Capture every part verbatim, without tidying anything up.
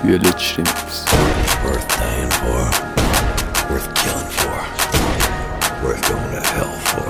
Village Remix. Worth dying for, worth killing for, worth going to hell for.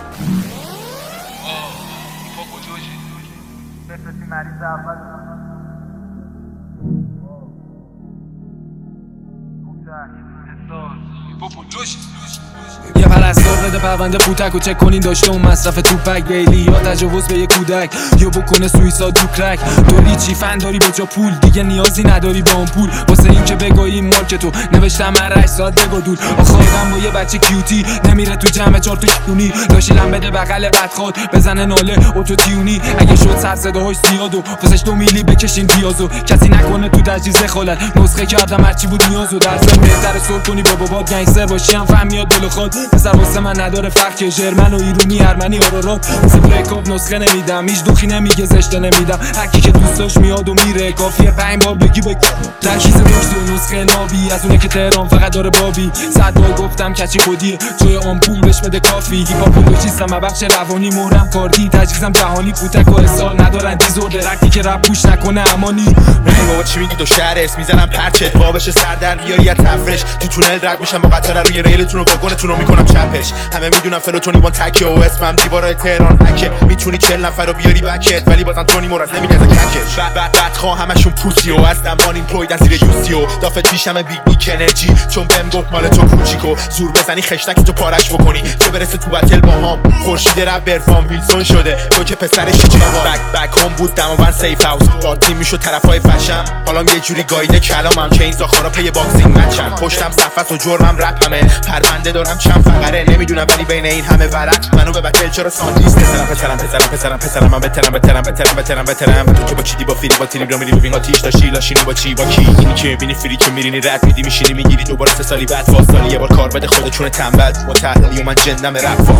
یه پرستار بده پرونده پوتک و چک کنین داشته اون مصرف توپک بیلی یا تجاوز به یه کودک یا بکنه سویساد تو کرک دوری چی فن داری به جا پول دیگه نیازی نداری به اون پول واسه این که بگاهی مارک تو نوشتم من رشت ساعت بگو دور آخه آدم با یه بچه کیوتی نمیره تو جمع چار تو شکونی داشیلم بده بغل بدخواد بزنه ناله اوتو تیونی اگه شد سر صدا های زیاد و واسش دو میلی بکشین پیازو کسی نکنه تو تجهیز دخالت نسخه کردم هرچی بود نیازو در ضمن بهتره سول کنی با بابات گنگستر باشی هم فهم میاد دل خود مثلا واسه من نداره فرق که ژرمن و ایرونی ارمنی آرارات مثل بریک اپ نسخه نمیدم هیچ دوخی نمیگه زشته نمیدم هر کی که دوست داشت میاد و میره کافیه پنج بار بگی بگی ترکیز مشت و نسخه نابی از اونه که تهران فقط داره بابی صد بار گفتم کچی خودیه جای آمپول بهش بده کافی هیپاپولوژیستم بخش روانی مهرم کاردی تجهیزم جهانی پوتک و اصال ندارن دیزور درکتی که رپ پوش نکنه امانی ای بابا چی میگی دو شهر اسم میزنم پرچت بابش سر در بیاری از تفرش تو تونل رد میشم با قطار روی ریلتون و واگنتون رو میکنم چپش همه میدونم فلوتونی وان تکیه و اسمم دیوارای تهران هکه میتونی چهل نفر رو بیاری بکت ولی بازم تونی مرز نمیگه از ککش بعد بعد بعد خواه همشون پوسی و هستم وان این پروید از زیر یوسی و دافت پیشم بیگ بیگ انرژی چون بهم گفت مال تو کوچیکو زور بزنی خشتک تو پارش بکنی چه برسه تو بتل با هم خورشید رپ برفام ویلسون شده تو که پسرش چاوا بک بک هم بود دماوند سیف هاوس با تیم میشد طرفای فشم حالا یه جوری گایده کلامم که این زاخارا پی باکسینگ مچم پشتم صفحه و جرمم رپ همه پرونده دارم چند فقره نمیدونم ولی بین این همه ورق منو به بتل چرا ساندیس پسرم پسرم پسرم پسرم پسرم من بترم بترم بترم بترم بترم تو که با چیدی با فیلی با تیری رو میری ببین آتیش داشتی لاشینی با چی با کی اینی که میبینی فری که میرینی رد میدی میشینی میگیری دوباره سه سالی بعد فاصله یه بار کار بده خودت چون تنبل با تحلیلی و من جندم رپ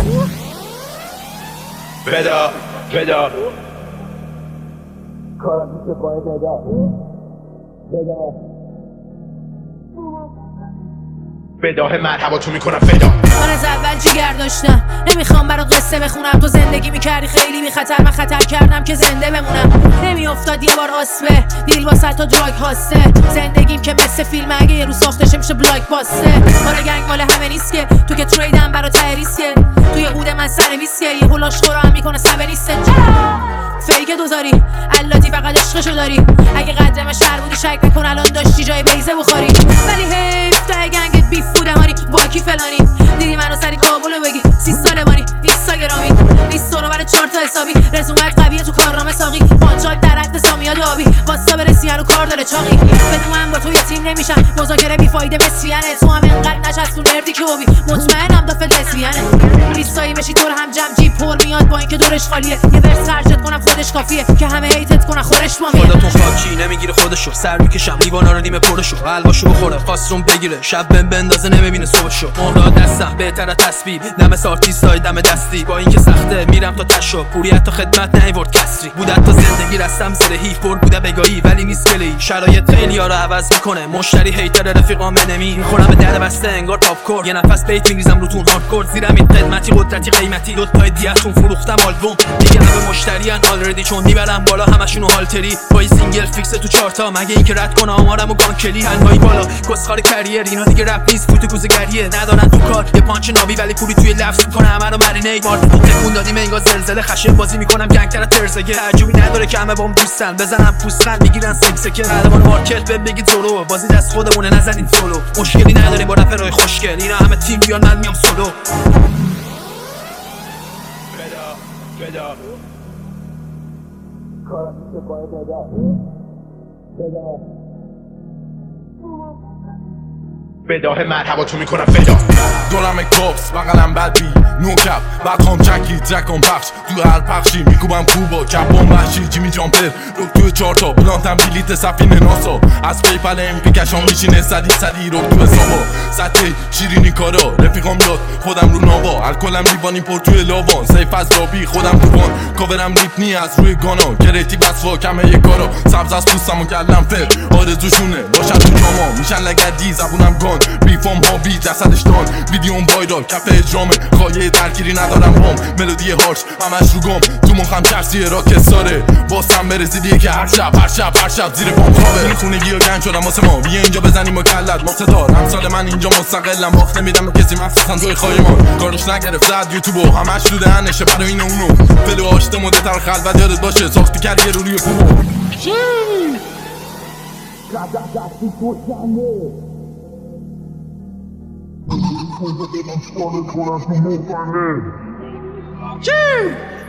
بدا بدا کارم میشه باید بدا بدا بداه مرحبا تو میکنم فدا من از اول جیگر داشتم نمیخوام برات قصه بخونم تو زندگی میکردی خیلی بی خطر من خطر کردم که زنده بمونم نمیافتاد یه بار آسفه دیل واسه تا دراگ هاسته زندگیم که مثل فیلم اگه یه روز ساخته میشه بلاک باسته مال گنگ مال همه نیست که تو که تریدم برا تریسکه توی هود من سر ویسکه یه هولاش خورا هم میکنه سبه نیسته فیک دوزاری اللاتی فقط عشقشو داری اگه قدم شهر بودی شک نکن الان داشتی جای بیزه بخاری ولی حیف تا گنگت بیف بوده هانی باکی فلانی دیدی منو سری کابلو بگی سی ساله مانی اینستاگرامی بیست رو برای چهار تا حسابی رزومت قویه تو کارنامه ساقی پانچاک در حد سامیاد آبی واستا برسی هنو کار داره چاقی بدون من با تو یتیم نمیشم مذاکره بیفایده مسفیانه تو هم انقدر نشست تو نردی که بابی مطمئنم دافت لسبیانه ریستایی بشی طور هم جمع جیب پر میاد با اینکه دورش خالیه یه ورس خرجت کنم خودش کافیه که همه هیتت کنن خورش مامیه خودتون خاکی نمیگیره خودشو سر میکشم لیوانا رو نیمه پرشو حلواشو بخوره خواستون بگیره شب بهم بندازه نمیبینه صبحشو مهرا دستم بهتره تسبیح دم آرتیستای دم دستی با اینکه سخته میرم تا تشو پوری حتی خدمت نیورد کسری بوده تا زندگی رستم زیر هیف پر بوده بگاهی ولی نیست کلی شرایط خیلی ها رو عوض میکنه مشتری هیتر رفیقام نمی میخورم به در بسته انگار پاپ کورن یه نفس بیت میریزم روتون هاردکور زیرم این خدمتی قدرتی قیمتی دو تای دیاتون فروختم آلبوم دیگه همه مشتریان آلردی چون میبرم بالا همشونو هالتری با سینگل فیکس تو چارتا مگه اینکه رد کنه آمارمو گانکلی تنهایی بالا کسخار کریر اینا دیگه رپ نیست فوت کوزه‌گریه ندارن تو کار یه پانچ نابی ولی پولی توی لفظ میکنه همه رو مرینیت مارد تکون دادیم انگار زلزله خشن بازی میکنم گنگتر ترزگه تعجبی نداره که همه بام دوستن بزنم پوستن میگیرن سکسکه بعدمون مارکت بهم بگید زورو بازی دست خودمونه نزنین سولو مشکلی نداریم با رپرای خوشگل اینا همه تیم بیان من میام سولو بدا بدا کارم میشه باید بدا بدا بداه مرحبا تو میکنم فدا دورم کپس بغلم بدبی نوکب بقام جکی جکام پخش تو هر پخشی میکوبم کوبا کپام وحشی جیمی جامپر رو تو چارتا بلانتم بلیت سفینه ناسا از پیپل امپیکشان میشینه صدی صدی رو تو حسابا سطح شیرینی کارا رفیقام یاد خودم رو ناوا الکلم لیوانی پر توی لاوان سیف از لابی خودم تو وان کاورم ریپنی از روی گانا کرتی بس واکمه یه کارا سبز از پوستم و کلم فر آرزوشونه باشن تو جاما میشن لگدی زبونم گان بیفام ها بی جسدش دان ویدیوم وایرال کف اجرامه خواهی ترکیری ندارم بام ملودی هارش همش رو گم تو مخم چرسی راکستاره باستم برسیدیه که هر شب هر شب هر شب زیر پام خوابه خونگی و گنج شدم واسه ما بیا اینجا بزنیم و کلت مقتدار امسال من اینجا مستقلم باخت نمیدم به کسی مخصوصا توی خایمان کارش نگرفت زد یوتیوبو همش تو دهنشه برای این اونو فلو آشته مده تر خلوت یادت باشه ساختی کردی یه روی خوبو چی؟